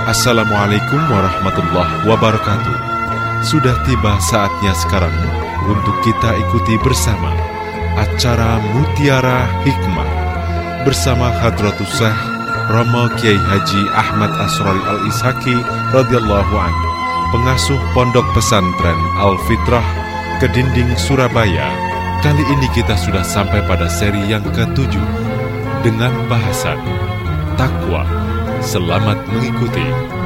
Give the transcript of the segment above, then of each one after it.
Assalamualaikum warahmatullahi wabarakatuh. Sudah tiba saatnya sekarang untuk kita ikuti bersama acara Mutiara Hikmah bersama Hadratus Syekh Romo Kiai Haji Ahmad Asrori Al-Ishaki radhiyallahu anhu, pengasuh Pondok Pesantren Al-Fitrah Kedinding Surabaya. Kali ini kita sudah sampai pada seri yang ke-7 dengan bahasan Takwa. Selamat mengikuti.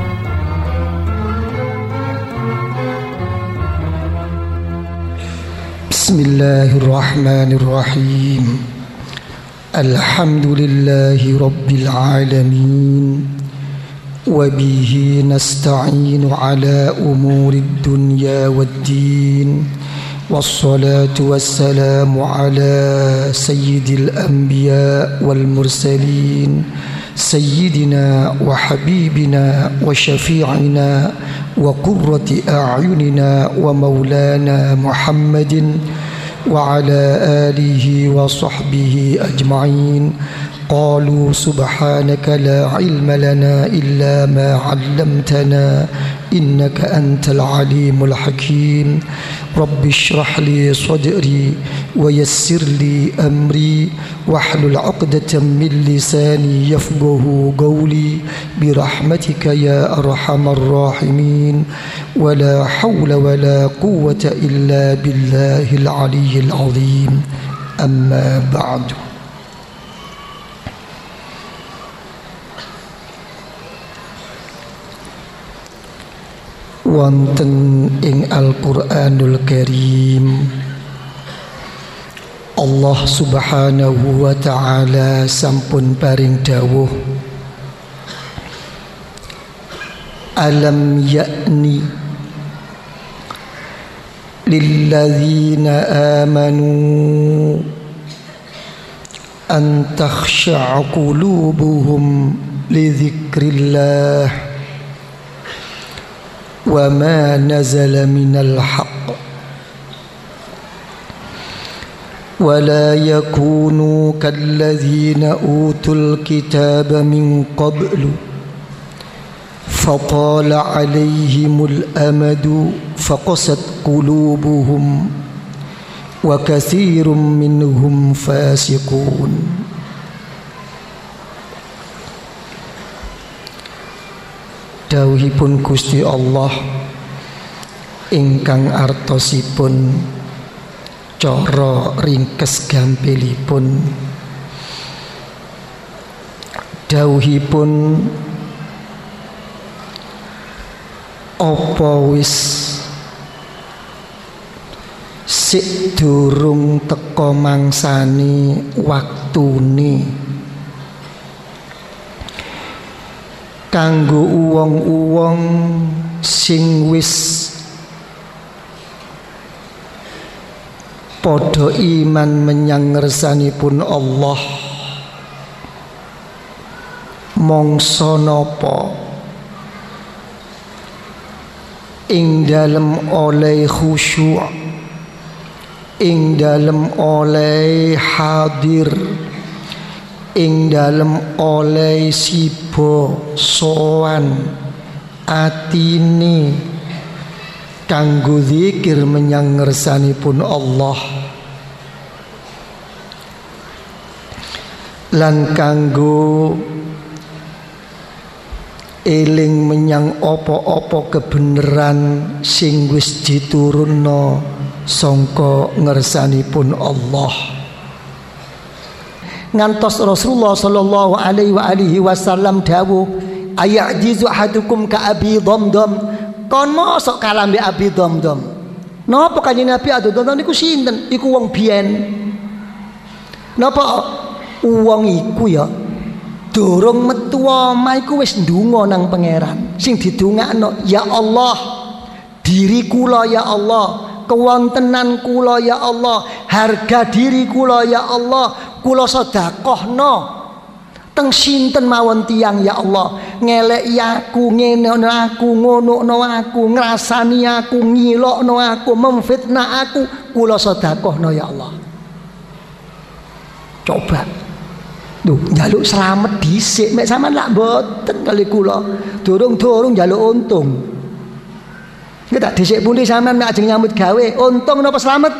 Bismillahirrahmanirrahim. Alhamdulillahi rabbil alamin. Wa bihi nasta'inu ala umurid dunya waddin. Wassalatu wassalamu ala sayyidil anbiya wal mursalin, sayyidina wa habibina wa syafi'ina wa qurrati a'yunina wa maulana Muhammadin wa ala alihi wa sahbihi ajma'in. Qalu subhanaka la ilma lana illa ma 'allamtana innaka antal alimul hakim. Rabbi shrah li sadri wa yassir li amri wahlul 'uqdatam min lisani yafqahu qawli bi rahmatika ya arhamar rahimin. Wa la hawla wa la quwwata illa billahil aliyyil azim. Amma ba'du. Wonten ing Al-Qur'anul Karim Allah Subhanahu wa ta'ala sampun paring dawuh, alam ya'ni lilladzina amanu an takhsha'a qulubuhum li dzikrillah wa ma nazala minal haqq wa la yakunu kalladzina utul kitaba min qablu fatala alaihimul amadu faqasat qulubuhum wa katsirun minhum fasiqun. Dawuhipun Gusti Allah ingkang artosipun cara ringkes gampilipun, dawuhipun apa wis sik durung teka mangsane waktune kanggo uwong-uwong sing wis padha iman menyang ngersanipun Allah, mangsa napa ing dalem oleh khusyuk, ing dalem oleh hadir, ing dalem oleh siba sowan atine kanggo zikir menyang ngersanipun Allah lan kanggo eling menyang apa-apa kebenaran sing wis diturunno sangka ngersanipun Allah. Ngantos Rasulullah sallallahu alaihi wasallam dawuh, ayajizu ahadukum ka Abi Dhamdham, kon mosok kalah mbek Abi Dhamdham. Napa kanjeng Nabi Abi Dhamdham niku sinten? Iku wong biyen. Napa wong iku ya durung metu omah iku wis ndonga nang pangeran. Sing didongakno, ya Allah, diri kula ya Allah, kewontenan kula ya Allah, harga diri kula ya Allah, kula sedekahno teng sinten mawon tiyang ya Allah, ngeleki aku, ngene aku, ngono aku, ngrasani aku, ngilokno aku, memfitnah aku, kula sedekahno ya Allah. Coba Duh, njaluk slamet dhisik mek sampean lak mboten kali kula. Durung-durung njaluk untung. Nggih tak dhisik pundi sampean mek ajeng nyambut gawe, untung napa slamet?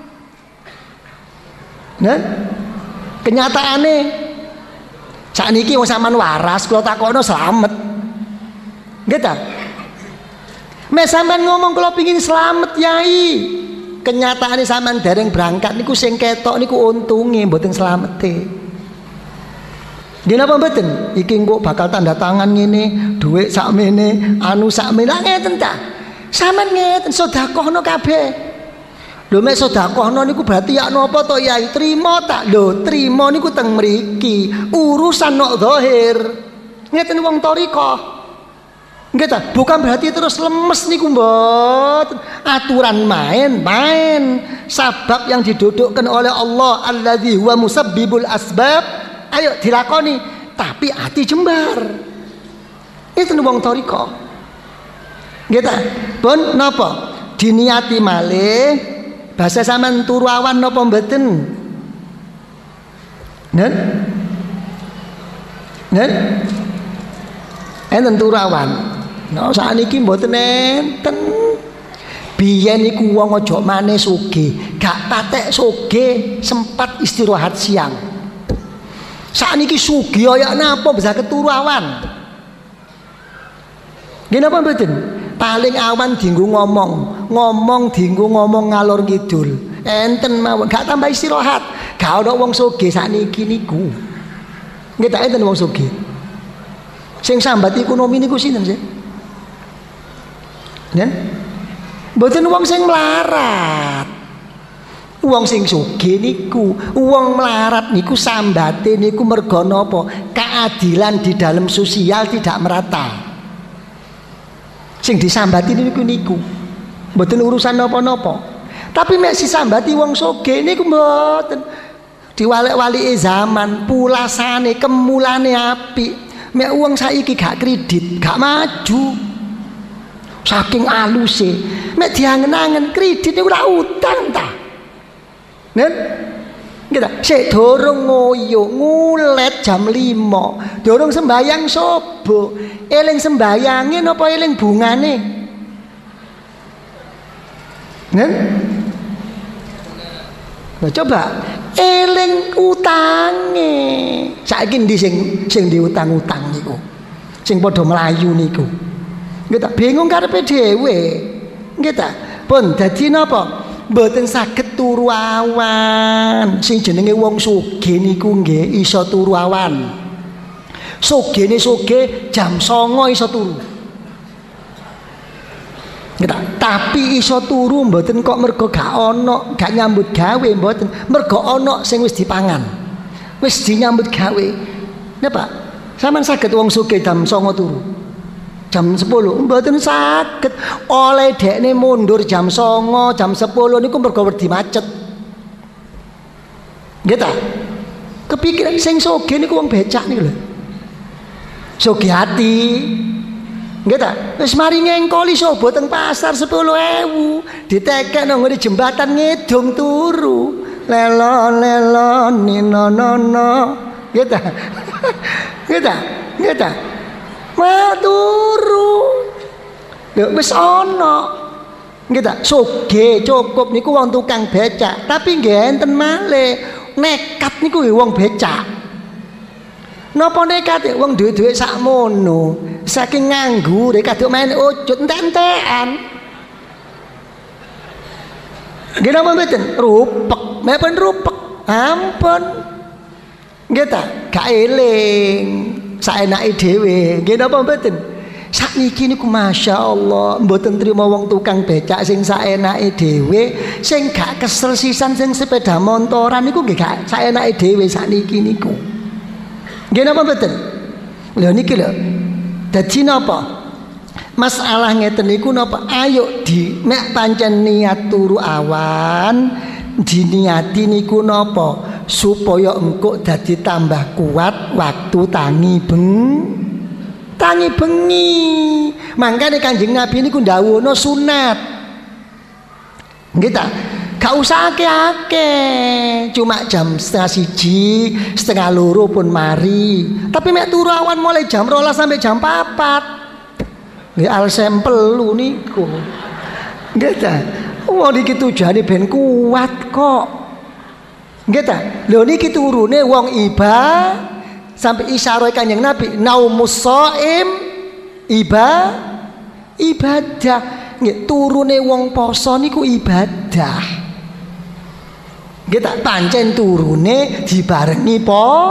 Nah, kenyataane sakniki wong sampean waras kula takokno slamet. Nggih ta? Mek sampean ngomong kula pengin slamet yai. Kenyataane sampean dereng berangkat niku sing ketok niku untunge mboten slamete. Dia napa mboten? Iki engko bakal tanda tangan ngene, dhuwit sakmene, anu sakmene. Lah ngeten ta. Sampeyan ngeten sedekahno kabeh. Lho mek sedekahno niku berarti yak napa to Yai? Trima tak? Lho, trima niku teng mriki. Urusan nok zahir. Ngeten wong thariqah. Nggih ta? Bukan berarti terus lemes niku mboten. Aturan main. Sabab yang didudukkan oleh Allah alladzi huwa musabbibul asbab. Ayo dilakoni, tapi hati jembar. Itu wong thariqah. Nggih ta? Pun napa? Diniati malih basa sampean turu awan napa mboten? Nen? Enten turu awan. Nah, sakniki mboten enten. Biyen iku wong aja maneh sugih, gak patek sugih, sempat istirahat siang. Sakniki sugih kaya napa bisa keturu awan. Nggih napa mboten? Paling awan dienggo ngomong dienggo ngomong ngalor ngidul. Enten mawon gak tambah istirahat. Gak ana wong sugih sakniki niku. Nggih tak enten wong sugih. Sing sambat ekonomi niku sinten sih? Nen? Mboten wong sing melarat. Wong sing sugih niku, wong melarat niku sambate niku mergo napa? Keadilan di dalam sosial tidak merata. Sing disambati niku. Mboten urusan napa-napa. Tapi mek disambati wong sugih niku mboten. Diwalek-walike zaman, pulasane, kemulane apik. Mek wong saiki gak kredit, gak maju. Saking aluse. Mek diangen-angen kredit niku ora utang ta. Nen? Kita sik dorong ngoyo ngulet jam 5. Dorong sembayang subuh. Eling sembayange napa eling bungane? Nen? Nah, coba eling utange. Saiki ndi sing diutang-utang niku? Sing padha mlayu niku. Nggih ta bingung karepe dhewe. Nggih ta? Pun dadi napa? Mboten saged turu awan. Sing jenenge wong sugih niku nggih iso turu awan. Sugihne sugih jam 09.00 iso turu. Nggih ta? Tapi iso turu mboten kok mergo gak ana, gak nyambut gawe mboten. Mergo ana sing wis dipangan. Wis dinyambut gawe. Napa? Sampeyan saged wong sugih jam 09.00 turu. Jam 10 mboten saged. Oleh dekne mundur jam 09.00, jam 10 niku mergo wedi macet. Nggih ta? Kepikiran sing sugih niku wong becak niku lho. Sugih ati. Nggih ta? Wis mari ngengkoli sobo teng pasar 10.000, ditekek nang ngene jembatan ngedung turu. Lelo ninonono. Nggih ta? Nggih ta? Nggih ta? Wah turu. Lho wis ana. Nggih ta? Sugih cukup niku wong tukang becak, tapi nggih enten malih nekat niku wong becak. Napa nekat wong duwe-duwe sakmono, saking nganggur kaduk main ujut entek-entekan. Nggih napa mboten? Rupek, mepun rupek. Ampun. Nggih ta? Gak eling. Saenake dhewe. Nggih napa mboten? Sakniki niku masyaallah mboten trima wong tukang becak sing saenake dhewe, sing gak kesel sisan sing sepeda montoran niku nggih gak saenake dhewe sakniki niku. Nggih napa mboten? Lho niki lho. Dadi napa? Masalah ngeten niku napa? Ayo di mek pancen niat turu awan, diniati niku napa? Supaya engkau dadi tambah kuat waktu tangi bengi. Mangkane Kanjeng Nabi niku ndhawuhna sunat. Nggih ta? Gak usah akeh-akeh. Cuma jam 1:30, 1:30 pun mari. Tapi mek turu awan mulai jam 12 sampai jam 4. Nggih al sampel lu niku. Nggih ta. Wong iki tujuane ben kuat kok. Nggih ta. Lho niki turune wong sampai isyarah Kanjeng Nabi naumus shaim ibadah. Nggih turune wong poso niku ibadah. Nggih tak pancen turune dibarengi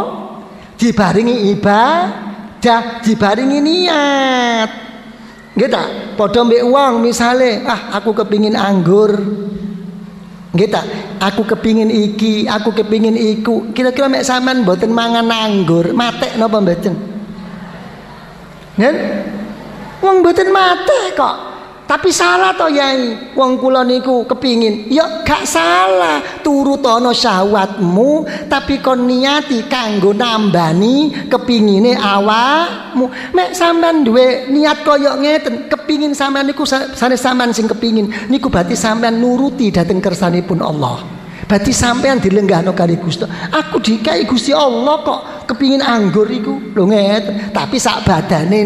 ibadah, dibarengi niat. Nggih tak padha mbek wong misale aku kepingin anggur. Nggih tak aku kepingin iki, aku kepingin iku. Kira-kira mek sampean mboten mangan anggur, matek napa mboten? Ngen? Wong mboten matek kok. Tapi salah to Yai, wong kula niku kepingin. Ya gak salah, turutono syahwatmu, tapi kon niati kanggo nambani kepingine awakmu. Mek sampean duwe niat koyo ngeten, kepingin sampean niku sanes sampean sing kepingin, niku berarti sampean nuruti dhateng kersanipun Allah. Berarti sampean dilenggahno kali Gusti. Aku dikai Gusti Allah kok kepingin anggur iku. Lho ngeten, tapi sak badane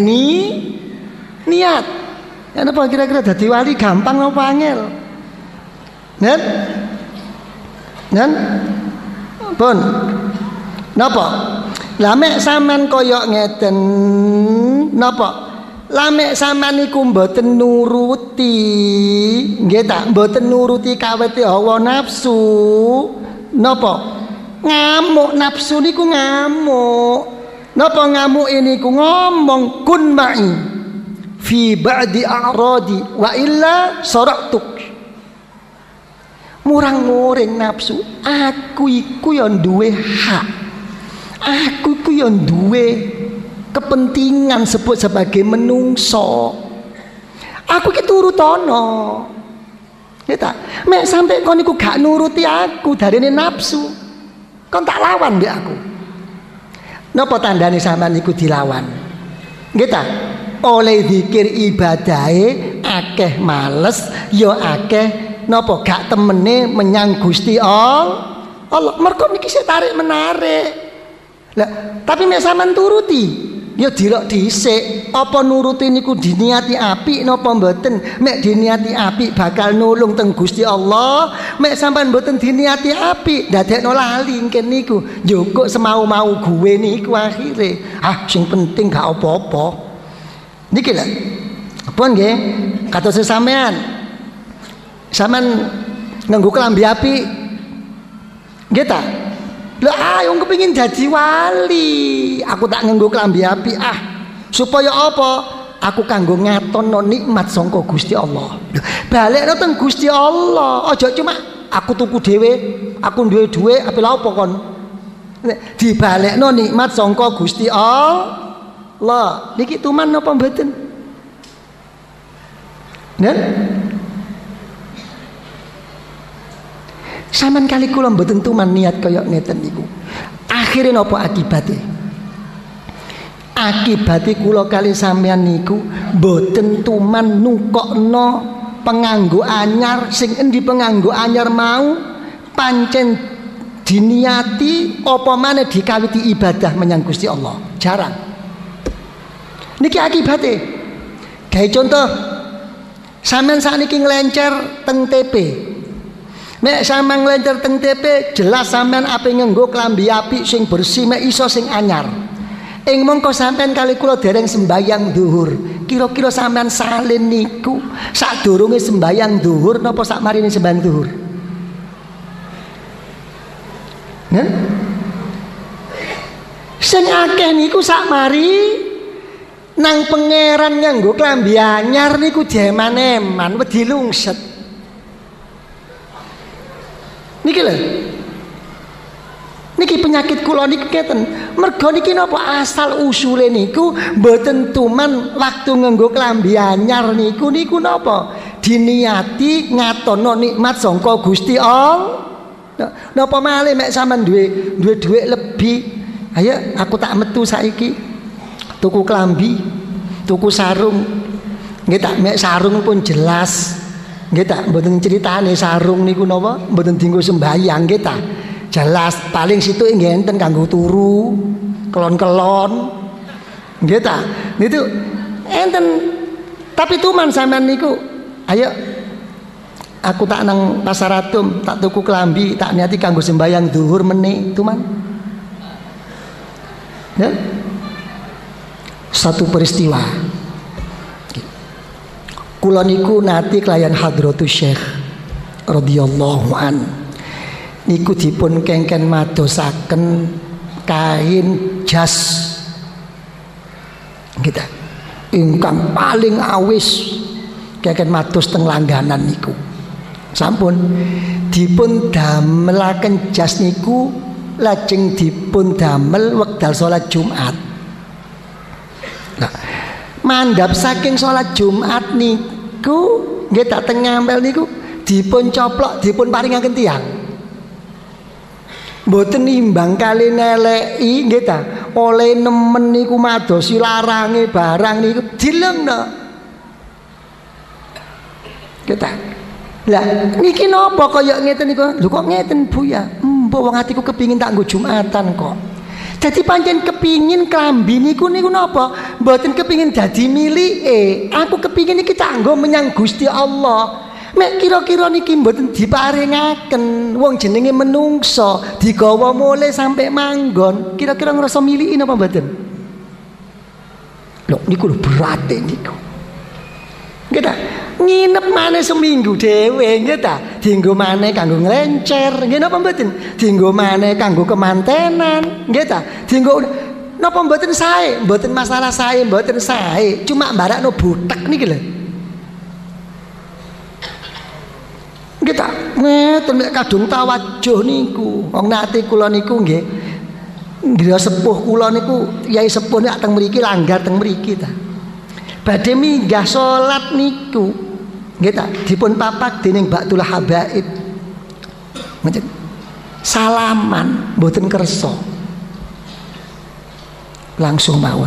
niat. Ya napa kira-kira dadi wali gampang apa angel? Nen? Pun. Napa? Lah mek sampean kaya ngeten napa? Lah mek sampean niku mboten nuruti, nggih tak mboten nuruti kawete hawa nafsu. Napa? Ngamuk nafsu niku ngamuk. Napa ngamuk niku ngomong kun ma'i fi ba'di a'radi wa illa saratuk. Murang-muring nafsu, aku iku yang duwe hak, aku iku yang duwe kepentingan sebut sebagai menungso. Aku iki turutono. Ya tak, mek sampai kon iku gak nuruti aku darine nafsu, kon tak lawan mbek aku. Napa tandane sampean iku dilawan? Nggih ta? Oleh zikir ibadahe akeh males, ya akeh napa gak temene menyang Gusti Allah. Mergo niki sik tarik menarik. Lah, tapi mek sampean turuti, ya dilok dhisik. Apa nuruti niku diniati apik napa mboten? Mek diniati apik bakal nulung teng Gusti Allah. Mek sampean mboten diniati apik, dadekno lali ngken niku. Njukuk semau-mau gue niku akhire. Sing penting gak apa-apa. Niki lho. Apa nggih? Kados sampean. Sampean nganggo klambi apik. Nggih ta? Lho ayo kepengin dadi wali. Aku tak nganggo klambi apik supaya apa? Aku kanggo ngatono nikmat sangka Gusti Allah. Balekno teng Gusti Allah. Aja cuma aku tuku dhewe, aku duwe dhuwit, apa lha apa kon? Dibalekno nikmat sangka Gusti Allah. Niki tuman napa mboten? Nen? Saman kali kula mboten tuman niat kaya ngeten niku. Akhire napa akibate? Akibate kula kali sampean niku mboten tuman nukokno penganggo anyar, sing endi penganggo anyar mau pancen diniati apa maneh dikawiti ibadah menyang Gusti Allah. Jarang. Niki akibate. Gawe contoh, sampean sakniki nglencer teng TP. Mek sampean nglencer teng TP, jelas sampean ape nganggo klambi apik sing bersih, mek iso sing anyar. Ing mongko sampean kali kula dereng sembayang zuhur. Kira-kira sampean salin niku sadurunge sembayang zuhur napa sak marine sembayang zuhur? Nen? Sing akeh niku sak mari nang pangeran nganggo klambi anyar niku jeman-eman wedi lungset. Niki lho. Niki penyakit kula niki keten. Mergo niki napa asal usule niku mboten tuman waktu nganggo klambi anyar niku napa? Diniati ngatono nikmat sangka Gusti Allah. Napa malih mek sampean duwe dhuwit lebih. Ayo aku tak metu saiki. Tuku klambi, tuku sarung. Nggih tak mek sarung pun jelas Nggih ta, mboten critane sarung niku napa, mboten dienggo sembayang nggih ta. Jelas paling situ nggih enten kanggo turu, kelon-kelon. Nggih ta. Niku enten tapi tuman sampean niku ayo aku tak nang pasar Atum, tak tuku klambi, tak niati kanggo sembayang zuhur meneh tuman. Ya? Satu peristiwa. Kula niku nate kelayan Hadratus Syekh radhiyallahu an. Niku dipun kengken madosaken kain jas. Kita ingkang paling awis kengken mados teng langganan niku. Sampun dipun damelaken jas niku lajeng dipun damel wekdal salat Jumat. Nah, mandhap saking salat Jumat niku nggih tak teng ngampel niku dipun coplok dipun paringaken tiyang. Mboten nimbang kali neleki nggih ta, oleh nemen niku madosi larange barang niku dilengno. Kita lah niki napa kaya ngeten niku? Lho kok ngeten Bu ya? Mbok wong atiku kepingin tak nggo Jumatan kok. Jadi pancen kepingin klambi niku napa? Mboten kepingin dadi milike. Aku kepingin iki tak nggo menyang Gusti Allah. Mek kira-kira niki mboten diparingaken wong jenenge menungso digawa mulai sampai manggon. Kira-kira ngrasa miliki napa mboten? Lho niku lho berate niku. Nggih ta? Nginep maneh seminggu dhewe nggih ta? Dienggo maneh kanggo nglencer, nggih napa mboten? Dienggo maneh kanggo kemantenan, nggih ta? Dienggo napa mboten sae? Mboten masalah sae, mboten sae. Cuma mbarakno butek niki lho. Nggih ta? Ngeten nek kadung tawajuh niku. Wong nate kula niku nggih griya sepuh kula niku, yai sepuh nek teng mriki langgar teng mriki ta. Badhe minggah salat niku nggih ta dipun papak dening Ba'tul Habaib. Ngoten. Salaman mboten kersa. Langsung mawon.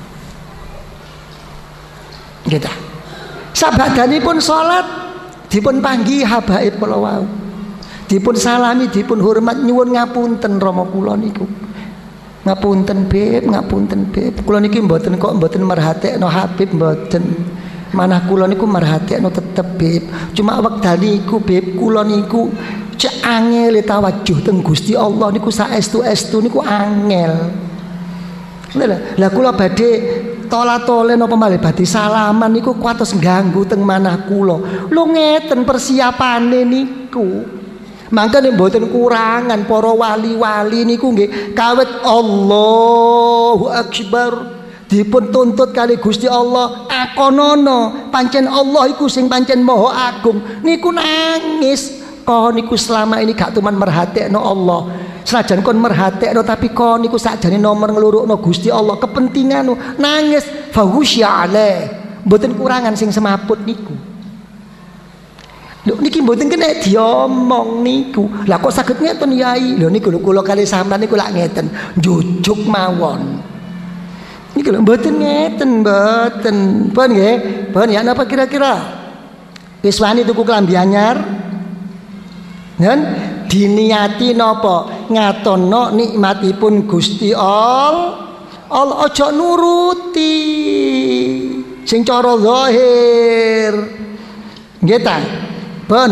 Nggih ta. Sabadanipun salat dipun panggi habaib kula wau. Dipun salami, dipun hormat nyuwun ngapunten rama kula niku. Ngapunten Beb, ngapunten Beb. Kula niki mboten kok mboten merhatekno Habib mboten. Manah kula niku merhatekno tetep Beb. Cuma wekdal niku Beb kula niku cek angel tawajuh teng Gusti Allah niku saestu-estu niku angel. Lah kula badhe tola-tole napa malih badhe salaman niku kuatos ngganggu teng manah kula. Lho ngeten persiapane niku. Mangkane mboten kurangan para wali-wali niku nggih kawit Allahu Akbar dipun tuntut kali Gusti Allah akonono pancen Allah iku sing pancen maha agung niku nangis kok niku selama ini gak tuman merhatekno Allah senajan kon merhatekno tapi kok niku sakjane nomor nglurukno Gusti Allah kepentingan nangis fahusya ale mboten kurangan sing semaput niku. Lho niki mboten kena diomong niku. Lah kok saged ngeten Yai? Lho niku lho kula kali sampean niku lak ngeten, jujuk mawon. Niku lho mboten ngeten, mboten. Pun nggih? Pun ya napa kira-kira? Wis wani tuku klambi anyar? Nen diniati napa? Ngatono nikmatipun Gusti Allah. Allah aja nuruti sing cara zahir. Nggih ta? Pun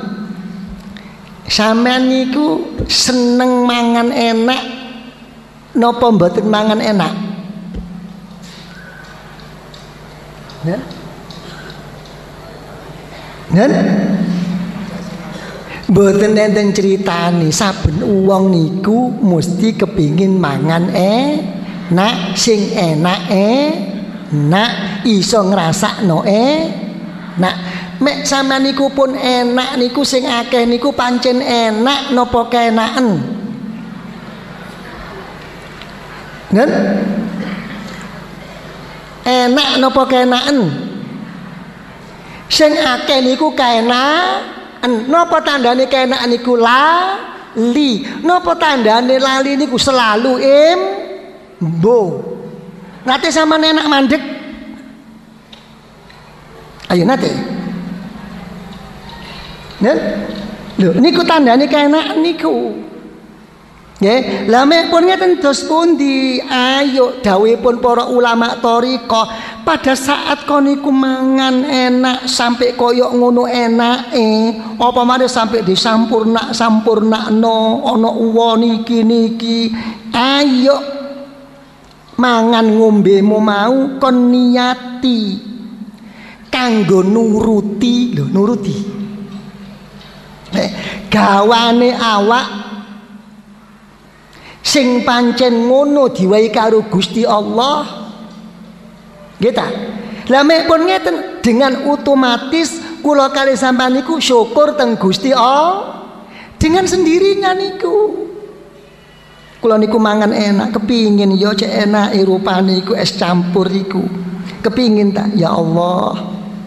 sampean niku seneng mangan enak napa mboten mangan enak? Ya. Ya. Mboten enten critani saben wong niku mesti kepingin mangan enak sing enake nak iso ngrasakno nak mek sampean niku pun enak niku sing akeh niku pancen enak napa keenaken? Nen? Enak napa keenaken? Sing akeh niku keenaken. Napa tandane keenaken niku lali? Napa tandane lali niku selalu imbo? Nate sampean enak mandeg? Ayo nate. Lho niku tandane keenak niku. Nggih, lha mek pun ngeten dos pundi? Ayo dawuhipun para ulama thariqah, pada saat kon niku mangan enak sampai koyok ngono enake, apa maneh sampai disampurnakno ana uwa niki. Ayo mangan ngombemu mau kon niati kanggo nuruti, lho nuruti. Gawane awak sing pancen ngono diwahi karo Gusti Allah. Nggih ta? Lah mek pun ngeten dengan otomatis kula kali sampean niku syukur teng Gusti Allah dengan sendirinya niku. Kula niku mangan enak, kepingin ya cek enake rupane iku es campur iku. Kepingin tak ya Allah.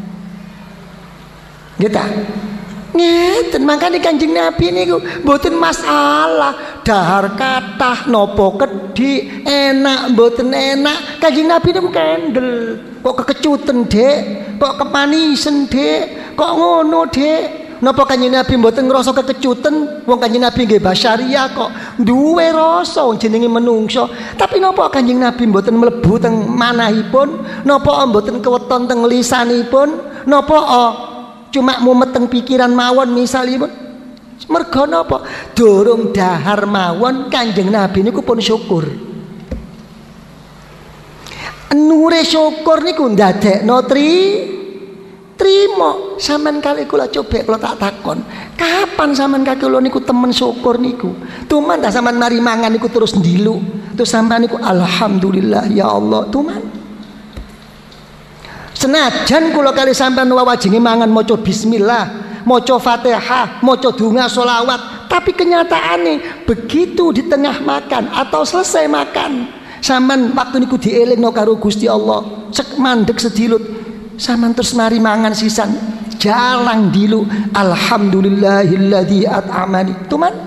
Nggih ta? Ngeten makane Kanjeng Nabi niku mboten masalah dahar kathah napa kedhik enak mboten enak. Kanjeng Nabi niku kendel. Kok kekecuten, Dik? Kok kepanisen, Dik? Kok ngono, Dik? Napa Kanjeng Nabi mboten ngrasa kekecuten? Wong Kanjeng Nabi nggih basyariah kok duwe rasa wong jenenge menungso. Tapi napa Kanjeng Nabi mboten mlebu teng manahipun? Napa mboten keweton teng lisanipun? Napa cuma mumet teng pikiran mawon misalipun? Mergo napa? Durung dahar mawon Kanjeng Nabi niku pun syukur. Nure syukur niku ndadekno trimo. Sampean kali kula coba kula tak takon, kapan sampean kaki kula niku temen syukur niku? Tuman ta sampean mari mangan niku terus ndilu. Terus sampean niku alhamdulillah ya Allah, tuman. Senajan kula kali sampean wawajengi mangan maca bismillah, maca Fatihah, maca donga selawat, tapi kenyataane begitu di tengah makan atau selesai makan, sampean waktu niku dielingno karo Gusti Allah, sek mandek sedilut, sampean terus mari mangan sisan, jalang dilu, alhamdulillahilladzi at'amani. Tuman.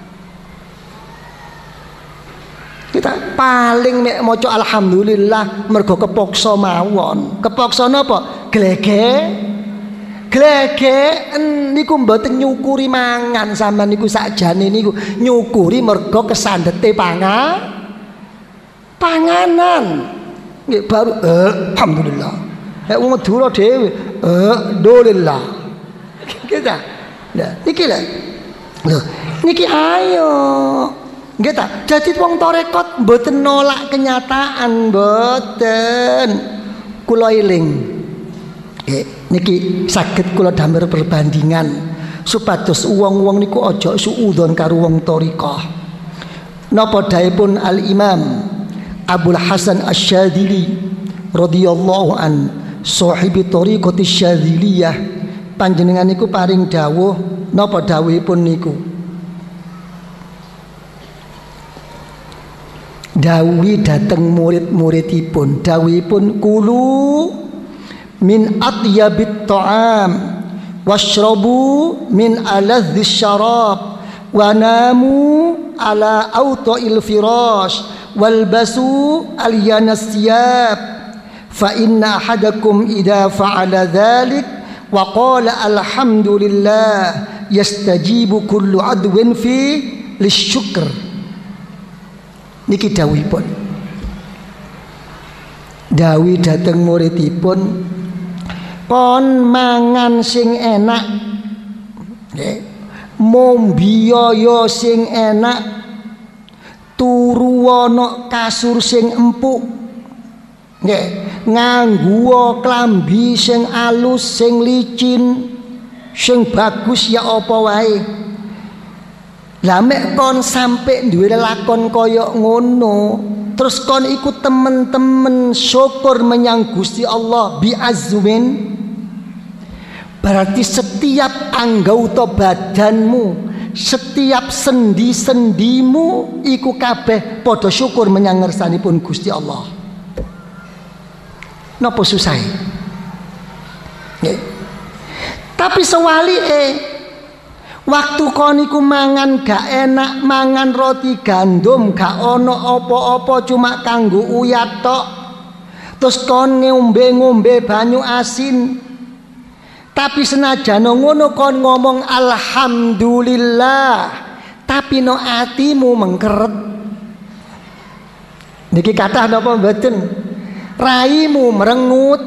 Kita paling mek maca alhamdulillah mergo kepokso mawon. Kepokso napa? Glegen niku mboten nyukuri mangan sampean niku sakjane niku nyukuri mergo kesandete panganan. Nggih baru alhamdulillah. Wong Madura dhewe alhamdulillah. Kita. Nah, niki lho. Lho, niki ayo. Nggih ta? Dadi wong tarekat mboten nolak kenyataan, mboten. Kula eling. Nggih, niki saged kula damel perbandingan supados wong-wong niku aja suudzon karo wong tarekat. Napa dawuhipun Al-Imam Abdul Hasan Asy-Syadzili radhiyallahu an, sahibi thariqati Syadziliyah, panjenengan niku paring dawuh napa dawuhipun niku? Dawuhi dateng murid-muridipun, dawuhipun kulu min atyabit ta'am washrabu min aladzis syarab wa namu ala awta'il firash walbasu alyanasiyab fa inna ahadakum idza fa'ala dhalik wa qala alhamdulillah yastajibu kullu adwin fi lisyukr. Niki dawuhipun, dawuh dhateng muridipun, kon mangan sing enak, mombiaya sing enak, turu ana kasur sing empuk, nganggo klambi sing alus, sing licin, sing bagus ya apa wae. Lah mek kon sampai duwe lakon kaya ngono, terus kon ikut temen-temen syukur menyang Gusti Allah bi azmin, berarti setiap anggota badanmu, setiap sendi-sendimu iku kabeh padha syukur menyang ngersanipun Gusti Allah. Napa susah? Tapi sewalike waktu kon iku mangan gak enak, mangan roti gandum gak ono apa-apa cuma kanggo uyat tok. Terus kon ngombe-ngombe banyu asin. Tapi senajan ngono kon ngomong alhamdulillah, tapi no atimu mengkeret. Niki kathah napa mboten? Raimu merengut.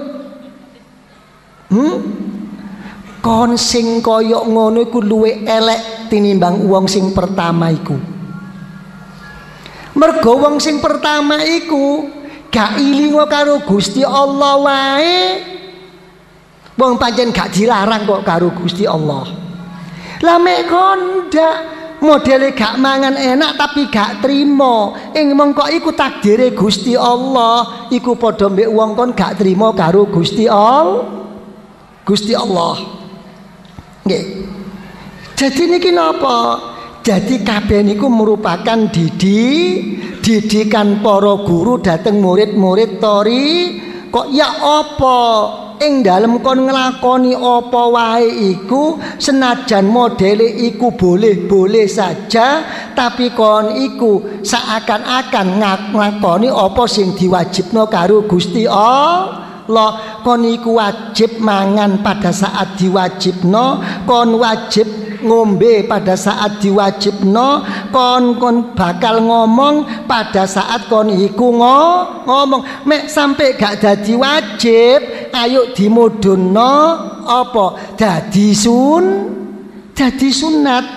Kon sing kaya ngono iku luwih elek tinimbang wong sing pertama iku. Mergo wong sing pertama iku gak ilingo karo Gusti Allah wae. Wong pancen gak dilarang kok karo Gusti Allah. Lah mek kon ndak modele gak mangan enak tapi gak trimo, mongko iku takdire Gusti Allah, iku padha mbek wong kon gak trimo karo Gusti Allah. Gusti Allah. Nggih. Jadi niki napa? Jadi kabeh niku merupakan didikan para guru dhateng murid-murid tori. Kok ya apa ing dalem kon nglakoni apa wae iku senajan modele iku boleh-boleh saja, tapi kon iku seakan-akan nglakoni apa sing diwajibno karo Gusti Allah. Kon iku wajib mangan pada saat diwajibno, kon wajib ngombe pada saat diwajibno, kon bakal ngomong pada saat kon iku ngomong. Mek sampai gak dadi wajib, ayo dimudunno apa dadi sunat.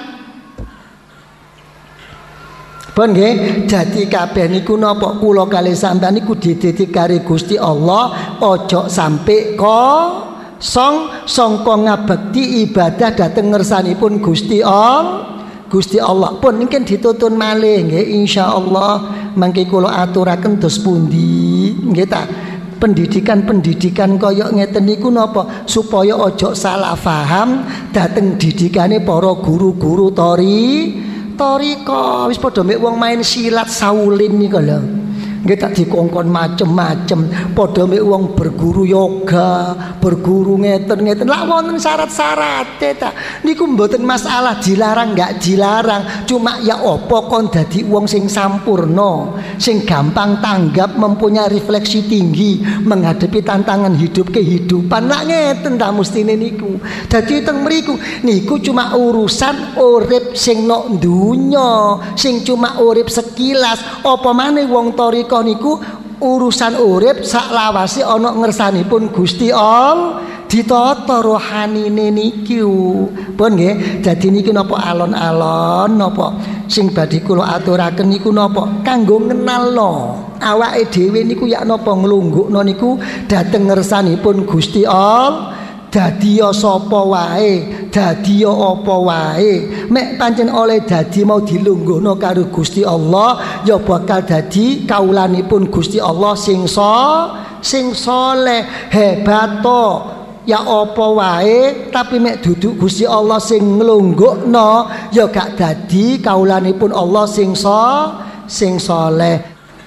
Pun nggih, dadi kabeh niku napa kula kalih sampeyan niku dididik karo Gusti Allah, ojo sampai sangka ngabekti ibadah dhateng ngersanipun Gusti Allah. Pun mungkin dituntun malih nggih insyaallah. Mangke kula aturaken dos pundi nggih ta. Pendidikan kaya ngeten niku napa supaya ojo salah paham dhateng didikane para guru-guru Toriko wis padha mek wong main silat Shaolin niku lho. Nggih tak dikongkon macem-macem, padha mek wong berguru yoga, berguru ngeten-ngeten. Lah wonten syarat-syarate ta. Niku mboten masalah dilarang enggak dilarang, cuma ya apa kon dadi wong sing sampurno, sing gampang tanggap, mempunyai refleksi tinggi menghadapi tantangan hidup kehidupan. Lah ngeten ta mestine niku. Dadi teng mriku niku cuma urusan urip sing nok donya, sing cuma urip sekilas. Apa maneh wong toriko niku urusan urip saklawase ana ngersanipun Gusti Allah, ditata rohanine niku. Pun nggih, dadi niki napa alon-alon napa sing badhe kula aturaken niku napa kanggo ngenalno awake dhewe niku yak napa nglunggukno niku dhateng ngersanipun Gusti Allah. Dadi ya sapa wae, dadi ya apa wae, mek pancen oleh dadi mau dilungguhno karo Gusti Allah, ya bakal dadi kaulanipun Gusti Allah sing saleh, hebat to. Ya apa wae, tapi mek duduk Gusti Allah sing nglunggukno, ya gak dadi kaulanipun Allah sing saleh.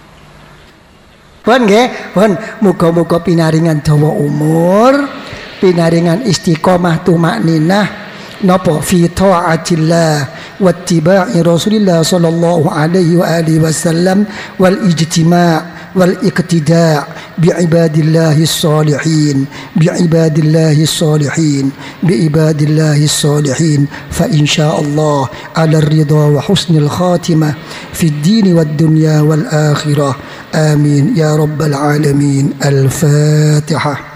Pun nggih, pun muga-muga pinaringan dawa umur, pinaringan istiqomah tumakninah napa fi taatillah wa ittiba'i Rasulillah sallallahu alaihi wa alihi wasallam wal ijtima' wal iqtida' bi ibadillahis salihin fa insyaallah ala ridha wa husnil khatimah fid din wad dunya wal akhirah amin ya rabbal alamin. Al-Fatihah.